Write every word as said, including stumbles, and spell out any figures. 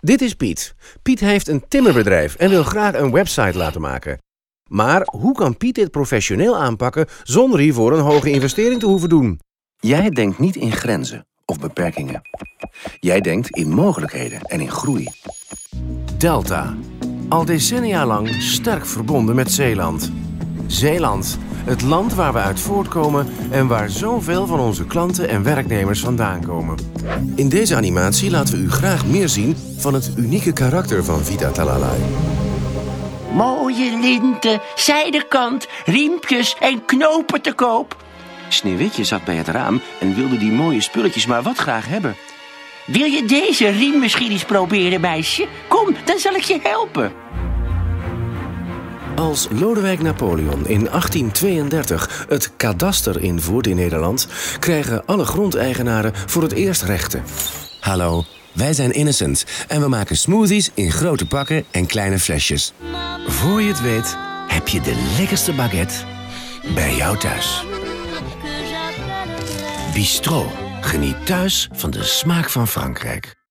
Dit is Piet. Piet heeft een timmerbedrijf en wil graag een website laten maken. Maar hoe kan Piet dit professioneel aanpakken zonder hiervoor een hoge investering te hoeven doen? Jij denkt niet in grenzen of beperkingen. Jij denkt in mogelijkheden en in groei. Delta. Al decennia lang sterk verbonden met Zeeland. Zeeland, het land waar we uit voortkomen en waar zoveel van onze klanten en werknemers vandaan komen. In deze animatie laten we u graag meer zien van het unieke karakter van Vita Talalay. Mooie linten, zijdenkant, riempjes en knopen te koop. Sneeuwwitje zat bij het raam en wilde die mooie spulletjes maar wat graag hebben. Wil je deze riem misschien eens proberen, meisje? Kom, dan zal ik je helpen. Als Lodewijk Napoleon in achttien tweeëndertig het kadaster invoert in Nederland, krijgen alle grondeigenaren voor het eerst rechten. Hallo, wij zijn Innocent en we maken smoothies in grote pakken en kleine flesjes. Voor je het weet, heb je de lekkerste baguette bij jou thuis. Bistro. Geniet thuis van de smaak van Frankrijk.